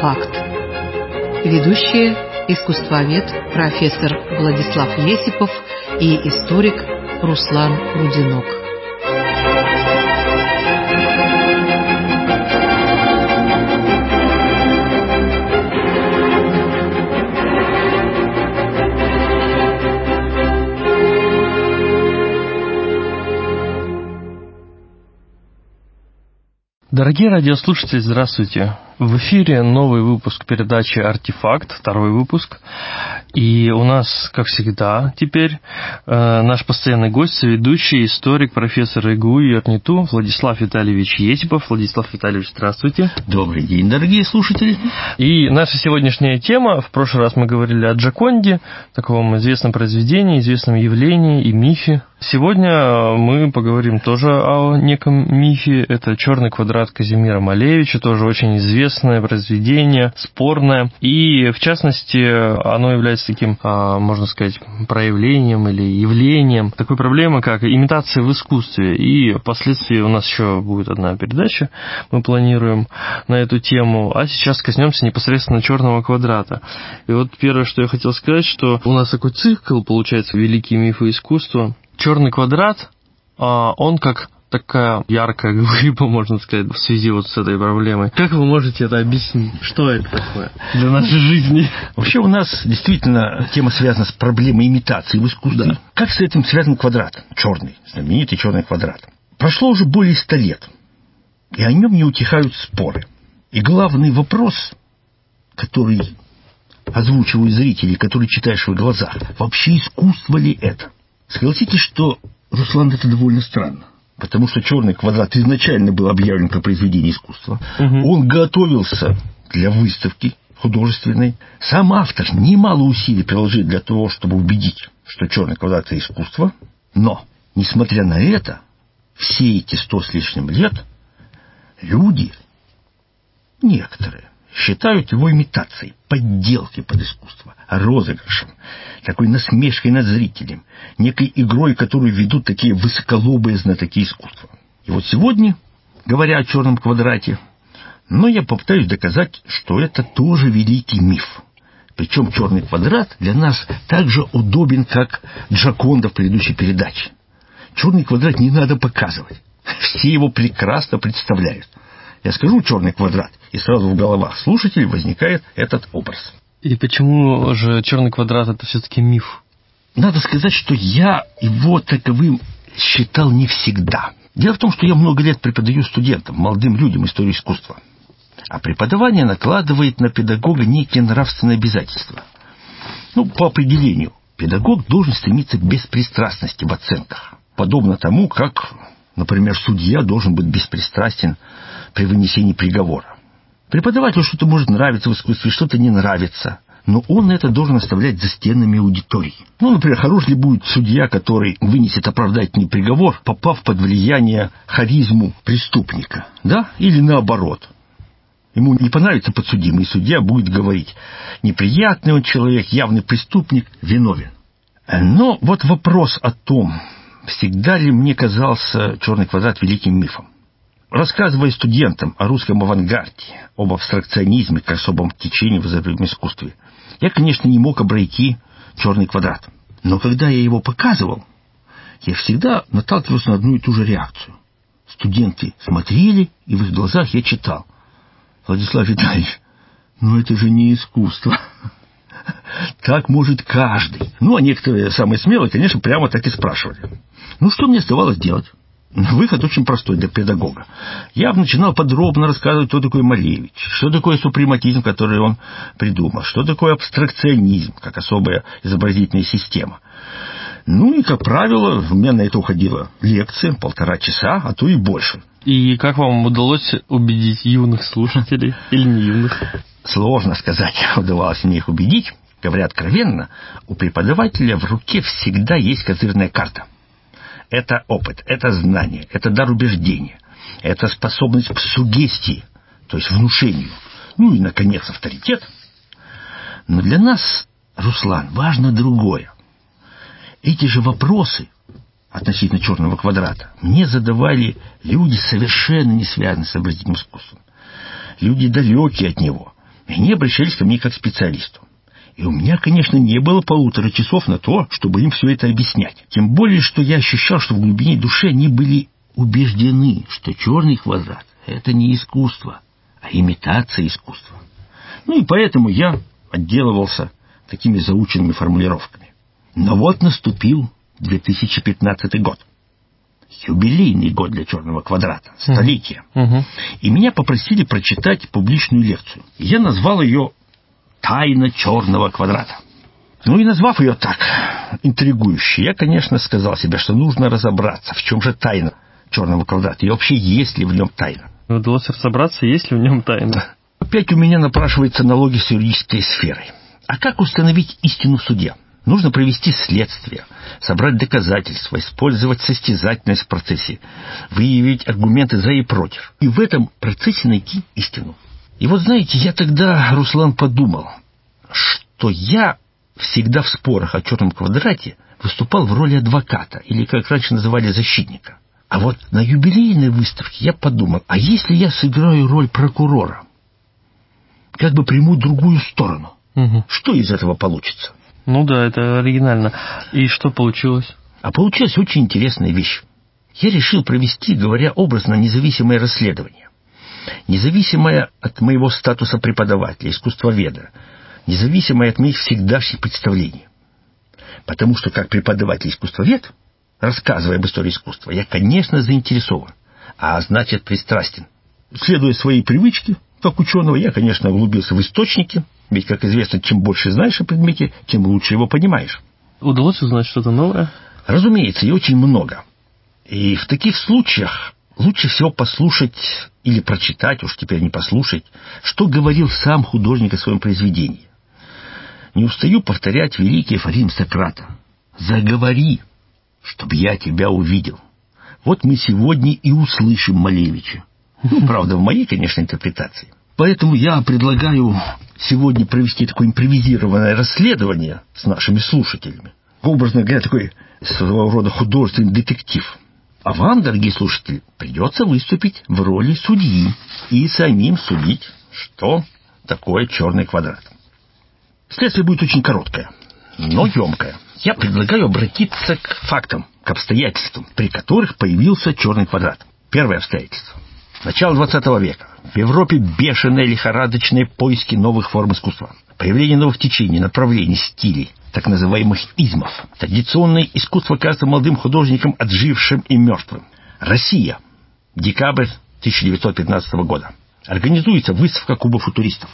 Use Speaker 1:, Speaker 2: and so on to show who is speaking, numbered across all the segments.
Speaker 1: «Артефакт». Ведущие – искусствовед профессор Владислав Есипов и историк Руслан Рудинок.
Speaker 2: Дорогие радиослушатели, здравствуйте! В эфире новый выпуск передачи «Артефакт», второй выпуск. И у нас, как всегда, теперь наш постоянный гость, соведущий, историк, профессор ИГУ и ОРНИТУ Владислав Витальевич Есипов. Владислав Витальевич, здравствуйте.
Speaker 3: Добрый день, дорогие слушатели.
Speaker 2: И наша сегодняшняя тема, в прошлый раз мы говорили о Джоконде, таком известном произведении, известном явлении и мифе. Сегодня мы поговорим тоже о неком мифе. Это «Черный квадрат» Казимира Малевича, тоже очень известное произведение, спорное. И, в частности, оно является таким, можно сказать, проявлением или явлением такой проблемы, как имитация в искусстве. И впоследствии у нас еще будет одна передача, мы планируем на эту тему. А сейчас коснемся непосредственно «Черного квадрата». И вот первое, что я хотел сказать, что у нас такой цикл, получается, «Великие мифы искусства». «Черный квадрат», он как такая яркая глыба, можно сказать, в связи вот с этой проблемой. Как вы можете это объяснить? Что это такое для нашей жизни?
Speaker 3: Вообще у нас действительно тема связана с проблемой имитации в искусстве. Да. Как с этим связан квадрат? Черный, знаменитый черный квадрат. Прошло уже более 100 лет, и о нем не утихают споры. И главный вопрос, который озвучивают зрители, который читаешь в их глазах, вообще искусство ли это? Согласитесь, что, Руслан, это довольно странно. Потому что «Черный квадрат» изначально был объявлен как произведение искусства. Он готовился для выставки художественной. Сам автор немало усилий приложил для того, чтобы убедить, что «Черный квадрат» — это искусство. Но, несмотря на это, все эти 100 с лишним лет люди, некоторые, считают его имитацией, подделкой под искусство, розыгрышем, такой насмешкой над зрителем, некой игрой, которую ведут такие высоколобые знатоки искусства. И вот сегодня, говоря о «Черном квадрате», я попытаюсь доказать, что это тоже великий миф. Причем «Черный квадрат» для нас так же удобен, как Джоконда в предыдущей передаче. «Черный квадрат» не надо показывать. Все его прекрасно представляют. Я скажу «Черный квадрат», и сразу в головах слушателей возникает этот образ.
Speaker 2: И почему же «Черный квадрат» — это все-таки миф?
Speaker 3: Надо сказать, что я его таковым считал не всегда. Дело в том, что я много лет преподаю студентам, молодым людям историю искусства. А преподавание накладывает на педагога некие нравственные обязательства. По определению, педагог должен стремиться к беспристрастности в оценках. Подобно тому, как, например, судья должен быть беспристрастен при вынесении приговора. Преподавателю что-то может нравиться в искусстве, что-то не нравится, но он это должен оставлять за стенами аудитории. Например, хорош ли будет судья, который вынесет оправдательный приговор, попав под влияние харизму преступника, да? Или наоборот. Ему не понравится подсудимый, и судья будет говорить: неприятный он человек, явный преступник, виновен. Но вот вопрос о том, всегда ли мне казался «Черный квадрат» великим мифом. Рассказывая студентам о русском авангарде, об абстракционизме как особом течении в изобразительном искусстве, я, конечно, не мог обойти «Черный квадрат». Но когда я его показывал, я всегда наталкивался на одну и ту же реакцию. Студенты смотрели, и в их глазах я читал: Владислав Витальевич, это же не искусство. Так может каждый. А некоторые, самые смелые, конечно, прямо так и спрашивали. Что мне оставалось делать? Выход очень простой для педагога. Я начинал подробно рассказывать, кто такой Малевич, что такое супрематизм, который он придумал, что такое абстракционизм, как особая изобразительная система. И, как правило, у меня на это уходила лекция, 1,5 часа, а то и больше.
Speaker 2: И как вам удалось убедить юных слушателей или не юных?
Speaker 3: Сложно сказать, удавалось мне их убедить. Говоря откровенно, у преподавателя в руке всегда есть козырная карта. Это опыт, это знание, это дар убеждения, это способность к суггестии, то есть внушению. И, наконец, авторитет. Но для нас, Руслан, важно другое. Эти же вопросы относительно «Черного квадрата» мне задавали люди, совершенно не связанные с изобразительным искусством. Люди, далекие от него. И они обращались ко мне как к специалисту. И у меня, конечно, не было 1,5 часов на то, чтобы им все это объяснять. Тем более, что я ощущал, что в глубине души они были убеждены, что черный квадрат — это не искусство, а имитация искусства. Ну и поэтому я отделывался такими заученными формулировками. Но вот наступил 2015 год. Юбилейный год для черного квадрата, столетие. И меня попросили прочитать публичную лекцию. Я назвал ее «Тайна черного квадрата». Ну и назвав ее так, интригующе, я, конечно, сказал себе, что нужно разобраться, в чем же тайна черного квадрата и вообще есть ли в нем тайна.
Speaker 2: Удалось разобраться, есть ли в нем тайна.
Speaker 3: Опять у меня напрашивается аналогия с юридической сферой. А как установить истину в суде? Нужно провести следствие, собрать доказательства, использовать состязательность в процессе, выявить аргументы за и против. И в этом процессе найти истину. И вот знаете, я тогда, Руслан, подумал, что я всегда в спорах о черном квадрате выступал в роли адвоката, или, как раньше называли, защитника. А вот на юбилейной выставке я подумал, а если я сыграю роль прокурора? Как бы приму другую сторону. Что из этого получится?
Speaker 2: Ну да, это оригинально. И что получилось?
Speaker 3: А получилась очень интересная вещь. Я решил провести, говоря образно, независимое расследование. Независимое от моего статуса преподавателя, искусствоведа. Независимое от моих всегдашних представлений. Потому что, как преподаватель-искусствовед, рассказывая об истории искусства, я, конечно, заинтересован, а значит, пристрастен. Следуя своей привычке, как ученого, я, конечно, углубился в источники, ведь, как известно, чем больше знаешь о предмете, тем лучше его понимаешь.
Speaker 2: Удалось узнать что-то новое?
Speaker 3: Разумеется, и очень много. И в таких случаях лучше всего послушать или прочитать, уж теперь не послушать, что говорил сам художник о своем произведении. Не устаю повторять великий афоризм Сократа. «Заговори, чтобы я тебя увидел». Вот мы сегодня и услышим Малевича. Ну, правда, в моей, конечно, интерпретации. Поэтому я предлагаю сегодня провести такое импровизированное расследование с нашими слушателями. Образно говоря, такой своего рода художественный детектив. А вам, дорогие слушатели, придется выступить в роли судьи и самим судить, что такое черный квадрат. Следствие будет очень короткое, но емкое. Я предлагаю обратиться к фактам, к обстоятельствам, при которых появился черный квадрат. Первое обстоятельство. Начало 20 века. В Европе бешеные лихорадочные поиски новых форм искусства. Появление новых течений, направлений, стилей, так называемых измов. Традиционное искусство кажется молодым художникам отжившим и мертвым. Россия. Декабрь 1915 года. Организуется выставка Куба футуристов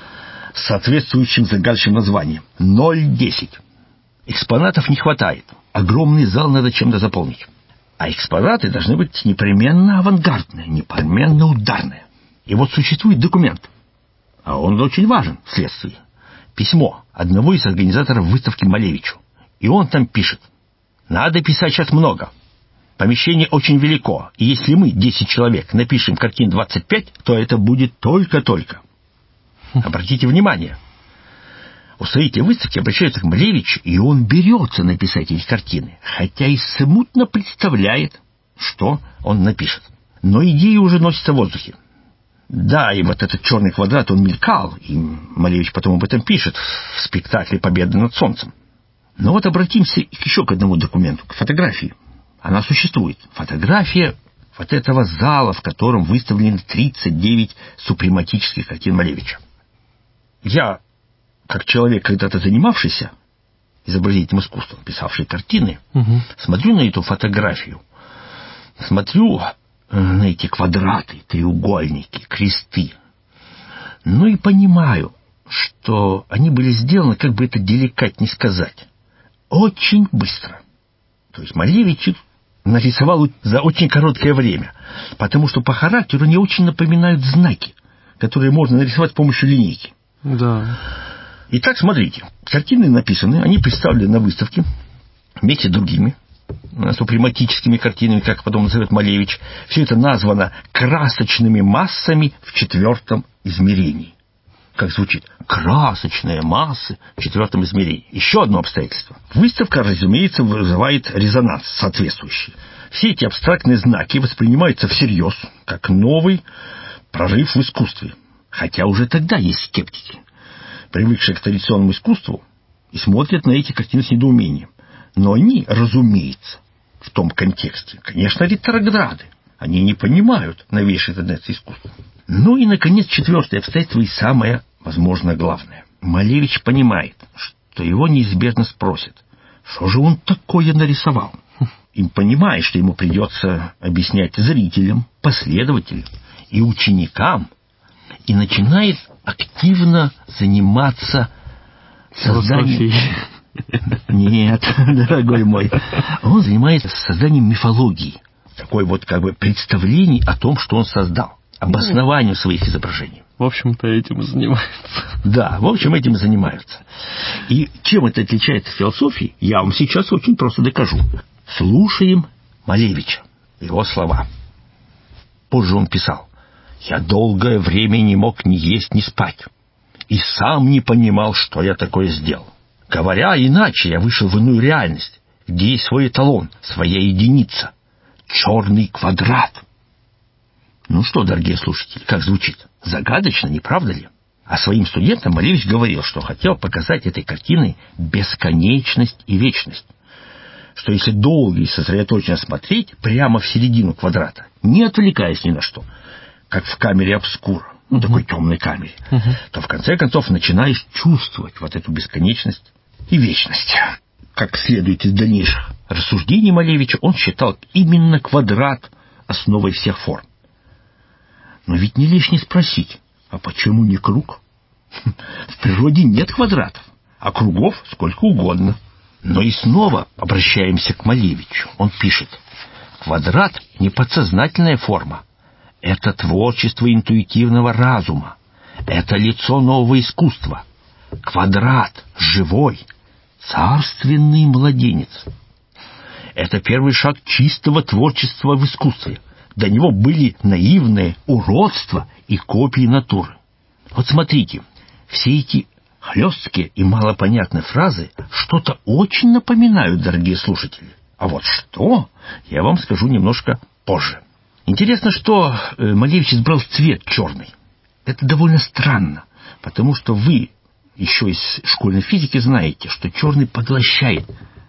Speaker 3: с соответствующим загадочным названием 010. Экспонатов не хватает. Огромный зал надо чем-то заполнить. А экспонаты должны быть непременно авангардные, непременно ударные. И вот существует документ, а он очень важен вследствие. Письмо одного из организаторов выставки Малевичу. И он там пишет: «Надо писать сейчас много. Помещение очень велико, и если мы, 10 человек, напишем картин 25, то это будет только-только». Обратите внимание. Устроители выставки обращаются к Малевичу, и он берется написать эти картины, хотя и смутно представляет, что он напишет. Но идея уже носится в воздухе. Да, и вот этот черный квадрат, он мелькал, и Малевич потом об этом пишет в спектакле «Победа над солнцем». Но вот обратимся еще к одному документу, к фотографии. Она существует. Фотография вот этого зала, в котором выставлены 39 супрематических картин Малевича. Я, как человек, когда-то занимавшийся изобразительным искусством, писавший картины, смотрю на эту фотографию, смотрю на эти квадраты, треугольники, кресты, ну и понимаю, что они были сделаны, как бы это деликатнее сказать, очень быстро. То есть Малевич их нарисовал за очень короткое время, потому что по характеру они очень напоминают знаки, которые можно нарисовать с помощью линейки.
Speaker 2: Да.
Speaker 3: Итак, смотрите, картины написаны, они представлены на выставке вместе с другими супрематическими картинами, как потом назовет Малевич. Все это названо красочными массами в 4 измерении. Как звучит? Красочные массы в 4 измерении. Еще одно обстоятельство. Выставка, разумеется, вызывает резонанс соответствующий. Все эти абстрактные знаки воспринимаются всерьез, как новый прорыв в искусстве. Хотя уже тогда есть скептики, привыкшие к традиционному искусству, и смотрят на эти картины с недоумением. Но они, разумеется, в том контексте, конечно, ретрограды. Они не понимают новейшей тенденции искусства. Ну и, наконец, четвертое обстоятельство и самое, возможно, главное. Малевич понимает, что его неизбежно спросят, что же он такое нарисовал. И понимает, что ему придется объяснять зрителям, последователям и ученикам, и начинает активно заниматься созданием... Нет, дорогой мой, он занимается созданием мифологии, такой вот как бы представлений о том, что он создал, обоснованию своих изображений.
Speaker 2: В общем-то, этим и занимается.
Speaker 3: Да, в общем, этим и занимаются. И чем это отличается от философии, я вам сейчас очень просто докажу. Слушаем Малевича, его слова. Позже он писал: «Я долгое время не мог ни есть, ни спать, и сам не понимал, что я такое сделал. Говоря иначе, я вышел в иную реальность, где есть свой эталон, своя единица, черный квадрат». Ну что, дорогие слушатели, как звучит? Загадочно, не правда ли? А своим студентам Малевич говорил, что хотел показать этой картиной бесконечность и вечность. Что если долго и сосредоточенно смотреть прямо в середину квадрата, не отвлекаясь ни на что, как в камере обскура, такой темной камере, то в конце концов начинаешь чувствовать вот эту бесконечность и вечность. Как следует из дальнейших рассуждений Малевича, он считал именно квадрат основой всех форм. Но ведь не лишне спросить, а почему не круг? В природе нет квадратов, а кругов сколько угодно. Но и снова обращаемся к Малевичу. Он пишет: квадрат — не подсознательная форма. Это творчество интуитивного разума. Это лицо нового искусства. Квадрат живой, царственный младенец. Это первый шаг чистого творчества в искусстве. До него были наивные уродства и копии натуры. Вот смотрите, все эти хлесткие и малопонятные фразы что-то очень напоминают, дорогие слушатели. А вот что, я вам скажу немножко позже. Интересно, что Малевич избрал цвет черный. Это довольно странно, потому что вы еще из школьной физики знаете, что черный поглощает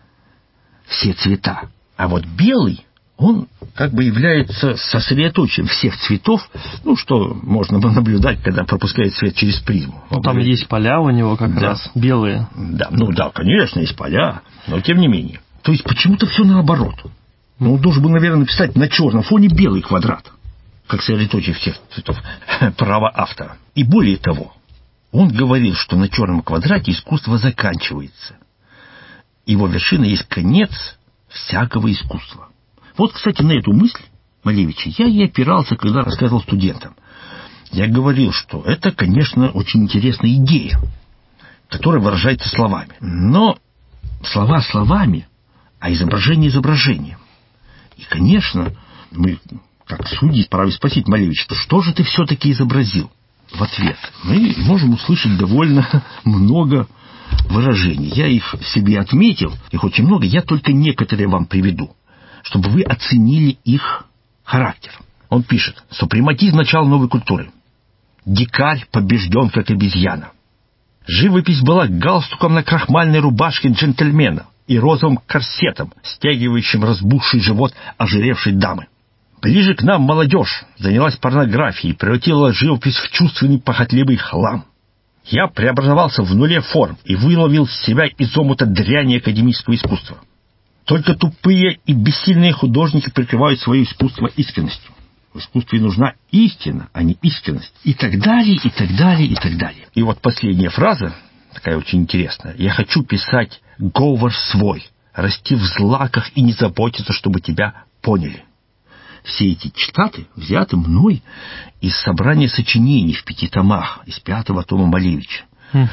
Speaker 3: все цвета, а вот белый, он как бы является сосредоточием всех цветов, ну, что можно наблюдать, когда пропускает свет через призму.
Speaker 2: Ну, там есть поля у него как раз белые.
Speaker 3: Да, ну да, конечно, есть поля, но тем не менее. То есть почему-то все наоборот. Ну, он должен был, наверное, написать на черном фоне белый квадрат, как сосредоточие всех цветов. Право автора. И более того, он говорил, что на черном квадрате искусство заканчивается. Его вершина есть конец всякого искусства. Вот, кстати, на эту мысль Малевича я и опирался, когда рассказывал студентам. Я говорил, что это, конечно, очень интересная идея, которая выражается словами. Но слова словами, а изображение изображением. И, конечно, мы, как судьи, вправе спросить Малевича, что же ты все-таки изобразил? В ответ мы можем услышать довольно много выражений. Я их себе отметил, их очень много, я только некоторые вам приведу, чтобы вы оценили их характер. Он пишет: супрематизм — начало новой культуры. Дикарь побежден, как обезьяна. Живопись была галстуком на крахмальной рубашке джентльмена и розовым корсетом, стягивающим разбухший живот ожиревшей дамы. Ближе к нам молодежь занялась порнографией, превратила живопись в чувственный похотливый хлам. Я преобразовался в нуле форм и выловил себя из омута дряни академического искусства. Только тупые и бессильные художники прикрывают свое искусство искренностью. В искусстве нужна истина, а не искренность. И так далее, и так далее, и так далее. И вот последняя фраза, такая очень интересная. Я хочу писать говор свой, расти в злаках и не заботиться, чтобы тебя поняли. Все эти цитаты взяты мной из собрания сочинений в 5 томах, из 5-го тома Малевича.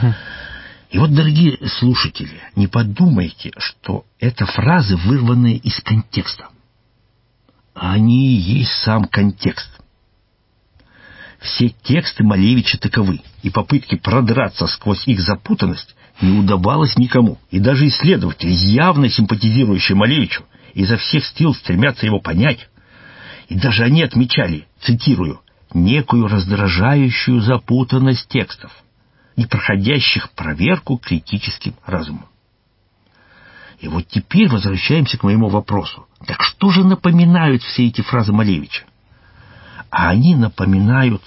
Speaker 3: И вот, дорогие слушатели, не подумайте, что это фразы, вырванные из контекста. Они и есть сам контекст. Все тексты Малевича таковы, и попытки продраться сквозь их запутанность не удавалось никому. И даже исследователи, явно симпатизирующие Малевичу, изо всех сил стремятся его понять. И даже они отмечали, цитирую, некую раздражающую запутанность текстов, не проходящих проверку критическим разумом. И вот теперь возвращаемся к моему вопросу. Так что же напоминают все эти фразы Малевича? А они напоминают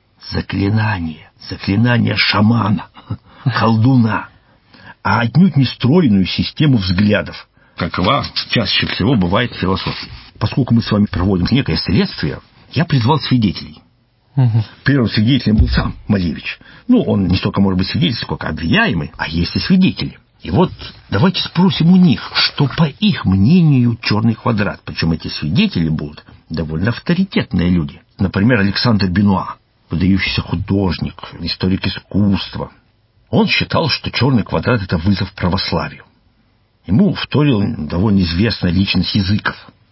Speaker 3: заклинание шамана, колдуна, а отнюдь не стройную систему взглядов, какова чаще всего бывает в философии. Поскольку мы с вами проводим некое следствие, я призвал свидетелей. Первым свидетелем был сам Малевич. Он не столько может быть свидетелем, сколько обвиняемый, а есть и свидетели. И вот давайте спросим у них, что по их мнению черный квадрат. Причем эти свидетели будут довольно авторитетные люди. Например, Александр Бенуа, выдающийся художник, историк искусства. Он считал, что черный квадрат — это вызов православию. Ему вторил довольно известная личность Языков.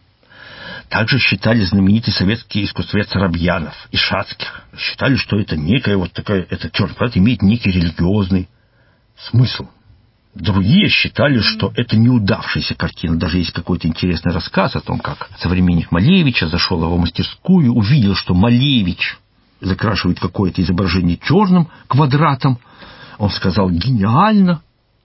Speaker 3: Также считали знаменитый советский искусствовед Соробьянов и Шацких. Считали, что это некая вот такая, этот черный квадрат имеет некий религиозный смысл. Другие считали, что это неудавшаяся картина. Даже есть какой-то интересный рассказ о том, как современник Малевича зашел в его мастерскую, увидел, что Малевич закрашивает какое-то изображение черным квадратом. Он сказал: «Гениально!»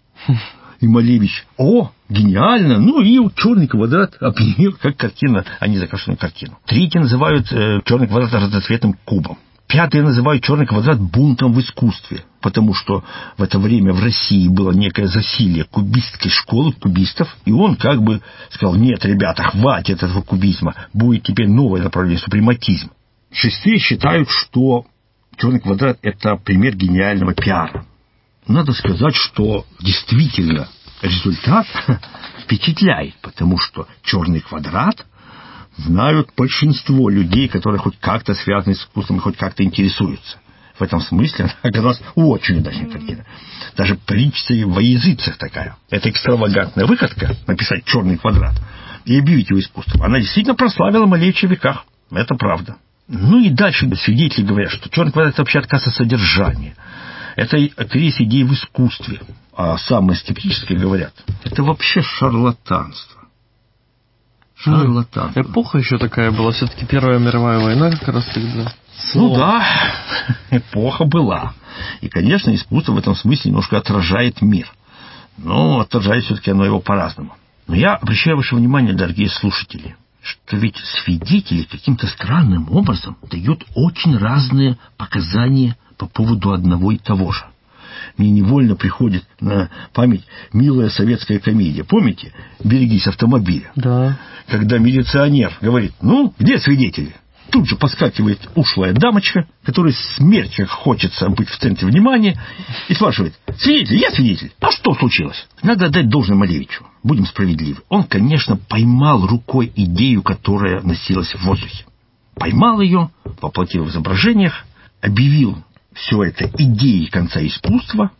Speaker 3: И Малевич: «О, гениально!» И черный квадрат определил как картина, а не закрашенную картину. Третьи называют черный квадрат разноцветным кубом. Пятые называют черный квадрат бунтом в искусстве, потому что в это время в России было некое засилье кубистской школы, кубистов, и он как бы сказал: «Нет, ребята, хватит этого кубизма, будет теперь новое направление, супрематизм». Шестые считают, что черный квадрат — это пример гениального пиара. Надо сказать, что действительно результат впечатляет, потому что черный квадрат знают большинство людей, которые хоть как-то связаны с искусством и хоть как-то интересуются. В этом смысле она оказалась очень удачной картиной. Даже притча во языцах такая. Это экстравагантная выходка — написать черный квадрат и объявить его искусством. Она действительно прославила Малевича в веках. Это правда. И дальше свидетели говорят, что черный квадрат — это вообще отказ от содержания. Это кризис идей в искусстве. А самые скептические говорят: это вообще шарлатанство. Шарлатанство.
Speaker 2: Эпоха еще такая была. Все-таки Первая мировая война как раз тогда.
Speaker 3: Да, эпоха была. И, конечно, искусство в этом смысле немножко отражает мир. Но отражает все-таки оно его по-разному. Но я обращаю ваше внимание, дорогие слушатели, что ведь свидетели каким-то странным образом дают очень разные показания по поводу одного и того же. Мне невольно приходит на память милая советская комедия. Помните? «Берегись автомобиля».
Speaker 2: Да.
Speaker 3: Когда милиционер говорит: где свидетели? Тут же подскакивает ушлая дамочка, которой смерть как хочется быть в центре внимания, и спрашивает: «Свидетель, я свидетель. А что случилось?» Надо отдать должное Малевичу. Будем справедливы. Он, конечно, поймал рукой идею, которая носилась в воздухе. Поймал ее, воплотил в изображениях, объявил все это идеей конца искусства.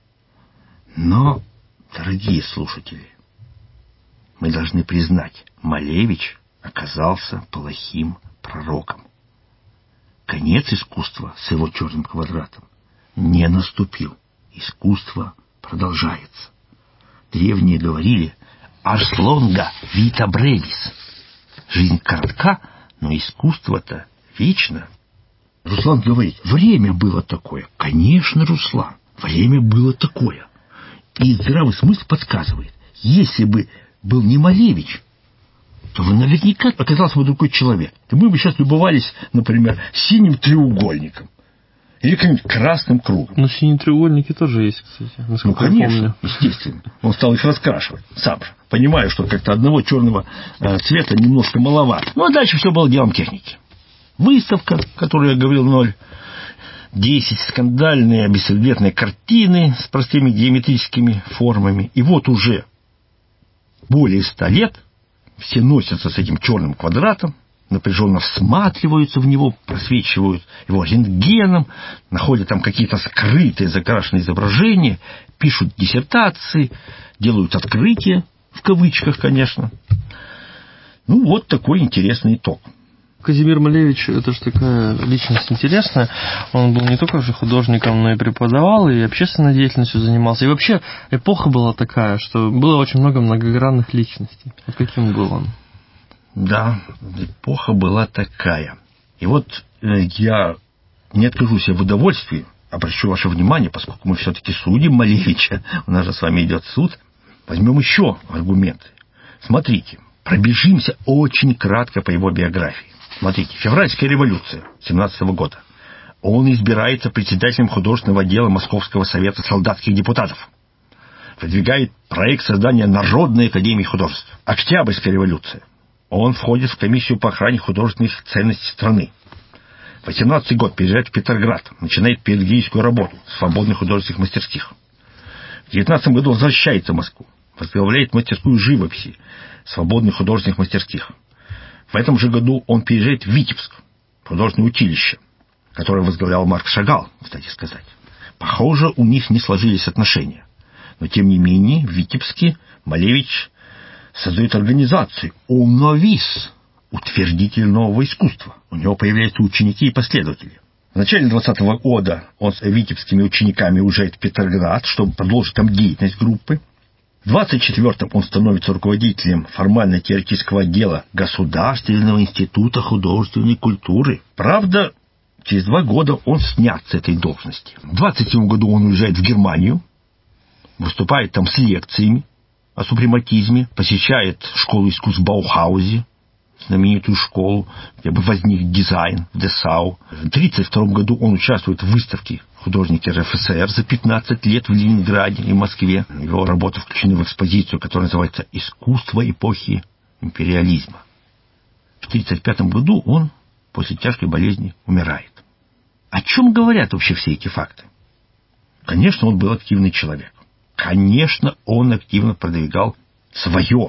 Speaker 3: Но, дорогие слушатели, мы должны признать, Малевич оказался плохим пророком. Конец искусства с его черным квадратом не наступил. Искусство продолжается. Древние говорили: «Ars longa vita brevis». Жизнь коротка, но искусство-то вечно. Руслан говорит: время было такое. Конечно, Руслан, время было такое. И здравый смысл подсказывает: если бы был не Малевич, то вы наверняка оказался бы другой человек. И мы бы сейчас любовались, например, синим треугольником или каким-нибудь красным кругом.
Speaker 2: Но синие треугольники тоже есть, кстати.
Speaker 3: Конечно, естественно. Он стал их раскрашивать сам же, понимая, что как-то одного черного цвета немножко маловато. А дальше все было делом техники. Выставка, которую я говорил, 10 скандальные бесцветные картины с простыми геометрическими формами. И вот уже более 100 лет все носятся с этим черным квадратом, напряженно всматриваются в него, просвечивают его рентгеном, находят там какие-то скрытые закрашенные изображения, пишут диссертации, делают открытия, в кавычках, конечно. Вот такой интересный итог.
Speaker 2: Казимир Малевич — это же такая личность интересная. Он был не только же художником, но и преподавал, и общественной деятельностью занимался. И вообще эпоха была такая, что было очень много многогранных личностей. Вот каким был он?
Speaker 3: Да, эпоха была такая. И вот я не откажусь в удовольствии, обращу ваше внимание, поскольку мы все-таки судим Малевича, у нас же с вами идет суд, возьмем еще аргументы. Смотрите, пробежимся очень кратко по его биографии. Смотрите, февральская революция 17 года. Он избирается председателем художественного отдела Московского совета солдатских депутатов. Выдвигает проект создания Народной академии художеств. Октябрьская революция. Он входит в комиссию по охране художественных ценностей страны. 18 год переезжает в Петроград, начинает педагогическую работу в свободных художественных мастерских. В 19 году возвращается в Москву, возглавляет мастерскую живописи в свободных художественных мастерских. В этом же году он переезжает в Витебск, художественное училище, которое возглавлял Марк Шагал, кстати сказать. Похоже, у них не сложились отношения. Но, тем не менее, в Витебске Малевич создает организацию «Умновис», утвердитель нового искусства. У него появляются ученики и последователи. В начале 20-го года он с витебскими учениками уезжает в Петроград, чтобы продолжить там деятельность группы. В 24-м он становится руководителем формально-теоретического отдела Государственного института художественной культуры. Правда, через 2 года он снят с этой должности. В 27 году он уезжает в Германию, выступает там с лекциями о супрематизме, посещает школу искусств в Баухаузе, знаменитую школу, где бы возник дизайн в Десау. В 1932 году он участвует в выставке художники РФСР за 15 лет в Ленинграде и Москве. Его работы включены в экспозицию, которая называется «Искусство эпохи империализма». В 1935 году он после тяжкой болезни умирает. О чем говорят вообще все эти факты? Конечно, он был активный человек. Конечно, он активно продвигал свое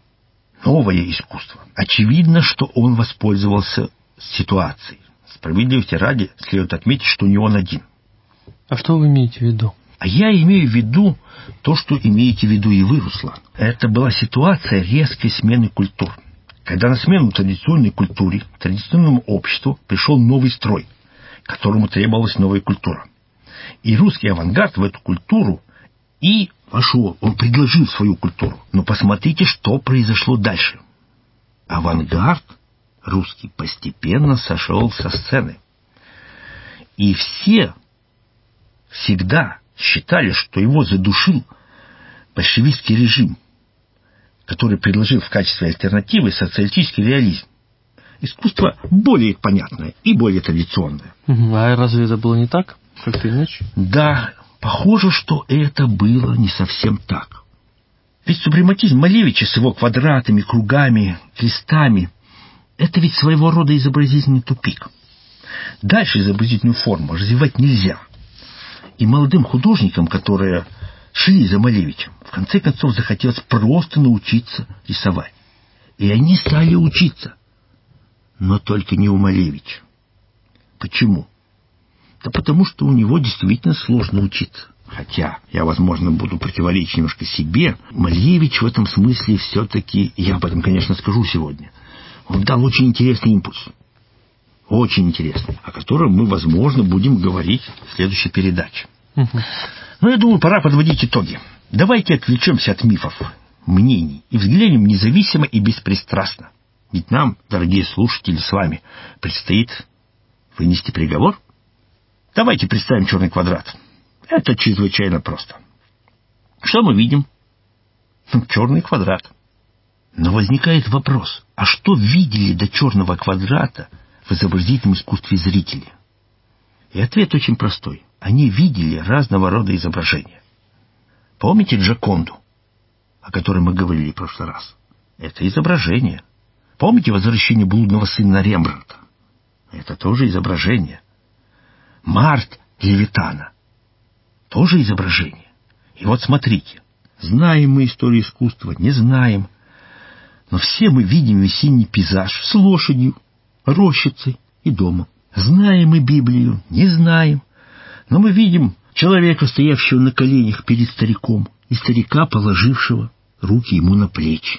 Speaker 3: новое искусство. Очевидно, что он воспользовался ситуацией. Справедливости ради следует отметить, что не он один.
Speaker 2: А что вы имеете в виду?
Speaker 3: А я имею в виду то, что имеете в виду и вы, Руслан. Это была ситуация резкой смены культур. Когда на смену традиционной культуре, традиционному обществу пришел новый строй, которому требовалась новая культура. И русский авангард в эту культуру и вошел, он предложил свою культуру. Но посмотрите, что произошло дальше. Авангард русский постепенно сошел со сцены. И все всегда считали, что его задушил большевистский режим, который предложил в качестве альтернативы социалистический реализм. Искусство более понятное и более традиционное.
Speaker 2: А разве это было не так? Как-то иначе?
Speaker 3: Да, похоже, что это было не совсем так. Ведь супрематизм Малевича с его квадратами, кругами, крестами — это ведь своего рода изобразительный тупик. Дальше изобразительную форму развивать нельзя. И молодым художникам, которые шли за Малевичем, в конце концов захотелось просто научиться рисовать. И они стали учиться. Но только не у Малевича. Почему? Да потому что у него действительно сложно учиться. Хотя я, возможно, буду противоречить немножко себе. Малевич в этом смысле все-таки, я об этом, конечно, скажу сегодня, он дал очень интересный импульс. Очень интересный. О котором мы, возможно, будем говорить в следующей передаче. Но я думаю, пора подводить итоги. Давайте отвлечемся от мифов, мнений и взглянем независимо и беспристрастно. Ведь нам, дорогие слушатели, с вами предстоит вынести приговор. Давайте представим черный квадрат. Это чрезвычайно просто. Что мы видим? Черный квадрат. Но возникает вопрос, а что видели до черного квадрата в изобразительном искусстве зрители? И ответ очень простой. Они видели разного рода изображения. Помните Джоконду, о которой мы говорили в прошлый раз? Это изображение. Помните «Возвращение блудного сына» Рембрандта? Это тоже изображение. Март Левитана. Тоже изображение. И вот смотрите. Знаем мы историю искусства, не знаем. Но все мы видим весенний пейзаж с лошадью, рощицей и домом. Знаем мы Библию, не знаем. Но мы видим человека, стоявшего на коленях перед стариком, и старика, положившего руки ему на плечи.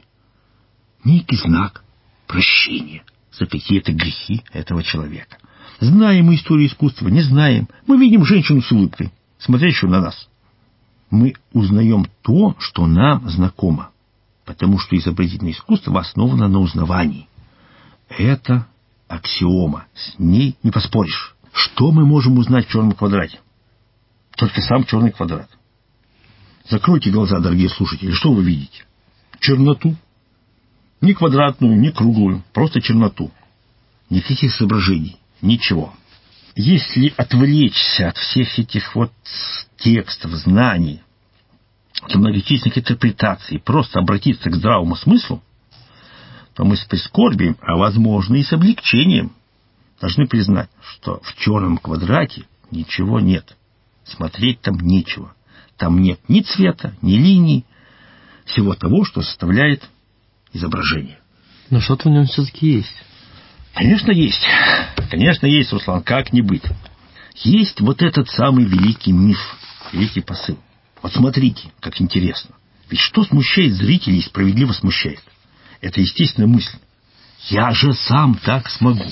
Speaker 3: Некий знак прощения за какие-то грехи этого человека. Знаем мы историю искусства, не знаем. Мы видим женщину с улыбкой, смотрящую на нас. Мы узнаем то, что нам знакомо, потому что изобразительное искусство основано на узнавании. Это аксиома, с ней не поспоришь. Что мы можем узнать в черном квадрате? Только сам черный квадрат. Закройте глаза, дорогие слушатели, что вы видите? Черноту. Ни квадратную, ни круглую, просто черноту. Никаких соображений, ничего. Если отвлечься от всех этих вот текстов, знаний, от многочисленных интерпретаций, просто обратиться к здравому смыслу, то мы с прискорбием, а возможно и с облегчением, должны признать, что в черном квадрате ничего нет. Смотреть там нечего. Там нет ни цвета, ни линий, всего того, что составляет изображение.
Speaker 2: Но что-то в нем все-таки есть.
Speaker 3: Конечно, есть. Конечно, есть, Руслан, как не быть. Есть вот этот самый великий миф, великий посыл. Вот смотрите, как интересно. Ведь что смущает зрителей и справедливо смущает? Это естественная мысль. Я же сам так смогу.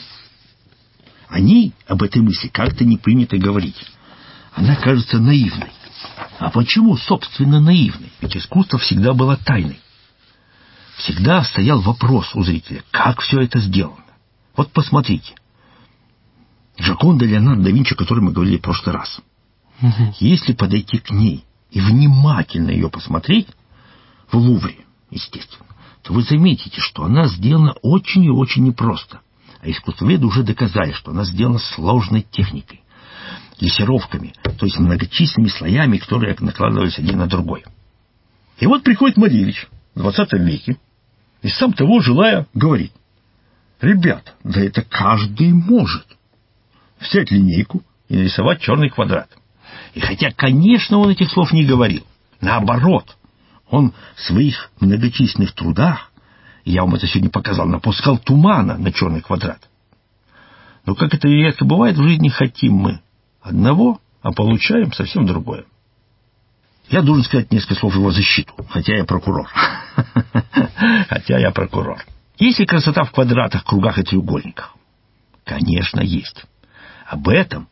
Speaker 3: О ней, об этой мысли, как-то не принято говорить. Она кажется наивной. А почему, собственно, наивной? Ведь искусство всегда было тайной. Всегда стоял вопрос у зрителя, как все это сделано. Вот посмотрите. Джоконда Леонардо да Винчи, о которой мы говорили в прошлый раз. Если подойти к ней и внимательно ее посмотреть, в Лувре, естественно, то вы заметите, что она сделана очень и очень непросто. А искусствоведы уже доказали, что она сделана сложной техникой, лессировками, то есть многочисленными слоями, которые накладывались один на другой. И вот приходит Малевич в 20 веке и сам того желая говорит: ребят, да это каждый может взять линейку и нарисовать черный квадрат. И хотя, конечно, он этих слов не говорил, наоборот, он в своих многочисленных трудах, и я вам это сегодня показал, напускал тумана на черный квадрат. Но как это редко бывает в жизни, хотим мы одного, а получаем совсем другое. Я должен сказать несколько слов в его защиту, хотя я прокурор. Хотя я прокурор. Есть ли красота в квадратах, кругах и треугольниках? Конечно, есть. Об этом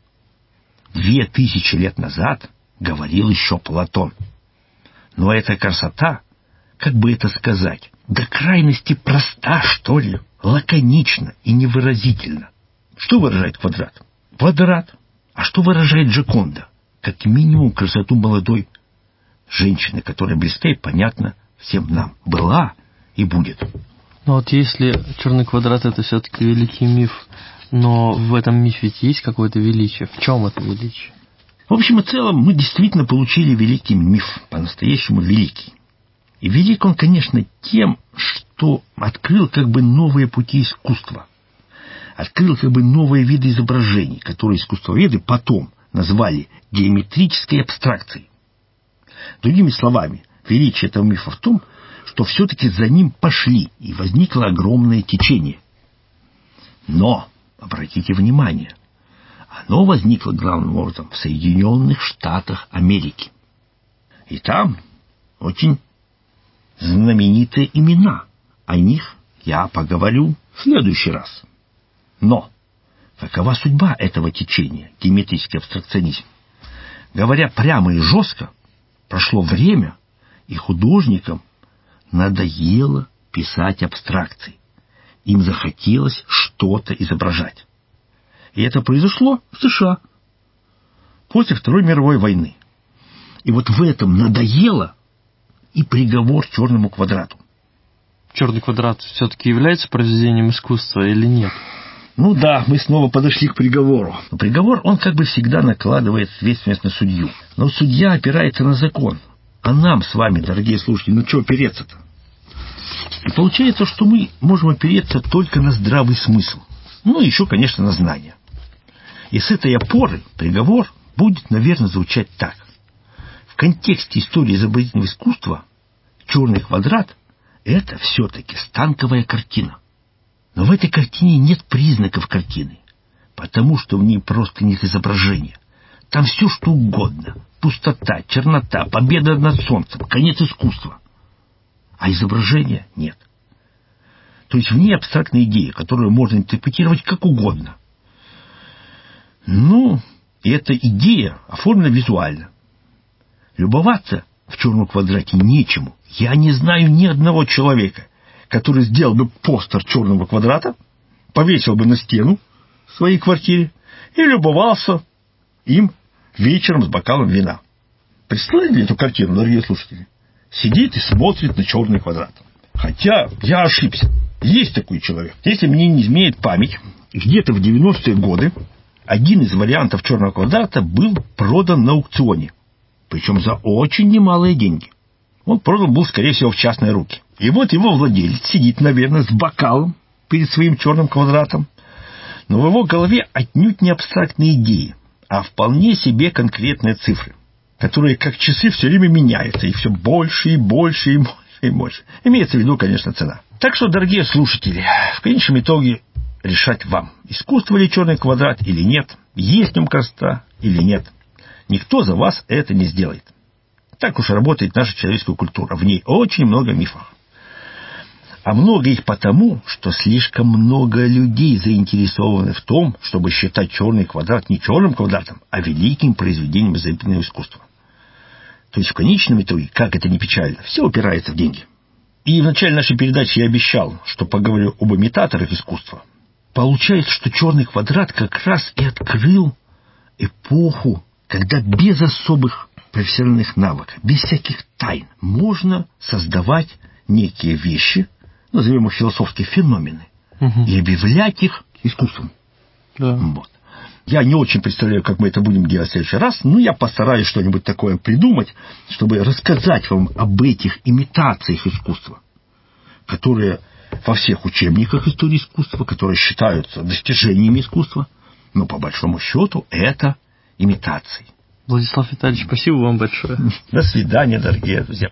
Speaker 3: 2000 лет назад говорил еще Платон. Но эта красота, как бы это сказать, до крайности проста, что ли, лаконична и невыразительна. Что выражает квадрат? Квадрат. А что выражает Джоконда? Как минимум красоту молодой женщины, которая близка и понятна всем нам. Была и будет.
Speaker 2: Но вот если черный квадрат — это все-таки великий миф, но в этом мифе ведь есть какое-то величие. В чем это величие?
Speaker 3: В общем и целом, мы действительно получили великий миф, по-настоящему великий. И велик он, конечно, тем, что открыл как бы новые пути искусства. Открыл как бы новые виды изображений, которые искусствоведы потом назвали геометрической абстракцией. Другими словами, величие этого мифа в том, что все-таки за ним пошли, и возникло огромное течение. Но, обратите внимание, оно возникло главным образом в Соединенных Штатах Америки. И там очень знаменитые имена. О них я поговорю в следующий раз. Но какова судьба этого течения, геометрический абстракционизм? Говоря прямо и жестко, прошло время, и художникам надоело писать абстракции. Им захотелось что-то изображать. И это произошло в США после Второй мировой войны. И вот в этом надоело и приговор черному квадрату.
Speaker 2: Черный квадрат все-таки является произведением искусства или нет?
Speaker 3: Ну да, мы снова подошли к приговору. Но приговор, он как бы всегда накладывает ответственность на судью. Но судья опирается на закон. А нам с вами, дорогие слушатели, ну что опереться-то? И получается, что мы можем опереться только на здравый смысл. Ну и еще, конечно, на знания. И с этой опоры приговор будет, наверное, звучать так. В контексте истории изобразительного искусства черный квадрат — это все-таки станковая картина. Но в этой картине нет признаков картины, потому что в ней просто нет изображения. Там все, что угодно. Пустота, чернота, победа над солнцем, конец искусства. А изображения нет. То есть в ней абстрактная идея, которую можно интерпретировать как угодно. Ну, и эта идея оформлена визуально. Любоваться в черном квадрате нечему. Я не знаю ни одного человека, который сделал бы постер черного квадрата повесил бы на стену в своей квартире и любовался им вечером с бокалом вина. Представляете эту картину, дорогие слушатели? Сидит и смотрит на черный квадрат. Хотя я ошибся. Есть такой человек. Если мне не изменяет память, где-то в 90-е годы один из вариантов черного квадрата был продан на аукционе. Причем за очень немалые деньги. Он продан был, скорее всего, в частные руки. И вот его владелец сидит, наверное, с бокалом перед своим черным квадратом. Но в его голове отнюдь не абстрактные идеи, а вполне себе конкретные цифры, которые как часы все время меняются, и все больше, и больше, и больше, и больше. Имеется в виду, конечно, цена. Так что, дорогие слушатели, в конечном итоге решать вам, искусство ли черный квадрат или нет, есть в нем красота или нет. Никто за вас это не сделает. Так уж работает наша человеческая культура. В ней очень много мифов. А много их потому, что слишком много людей заинтересованы в том, чтобы считать черный квадрат не черным квадратом, а великим произведением изобретательного искусства. То есть в конечном итоге, как это ни печально, все упирается в деньги. И в начале нашей передачи я обещал, что поговорю об имитаторах искусства. Получается, что черный квадрат как раз и открыл эпоху, когда без особых профессиональных навыков, без всяких тайн можно создавать некие вещи, назовем их философские феномены, и объявлять их искусством.
Speaker 2: Да.
Speaker 3: Вот. Я не очень представляю, как мы это будем делать в следующий раз, но я постараюсь что-нибудь такое придумать, чтобы рассказать вам об этих имитациях искусства, которые во всех учебниках истории искусства, которые считаются достижениями искусства, но по большому счету это имитации.
Speaker 2: Владислав Витальевич, спасибо вам большое.
Speaker 3: До свидания, дорогие друзья.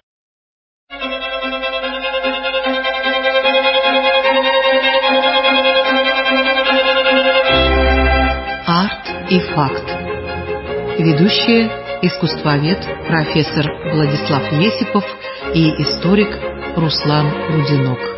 Speaker 1: Арт и факт. Ведущие искусствовед профессор Владислав Есипов и историк Руслан Рудинок.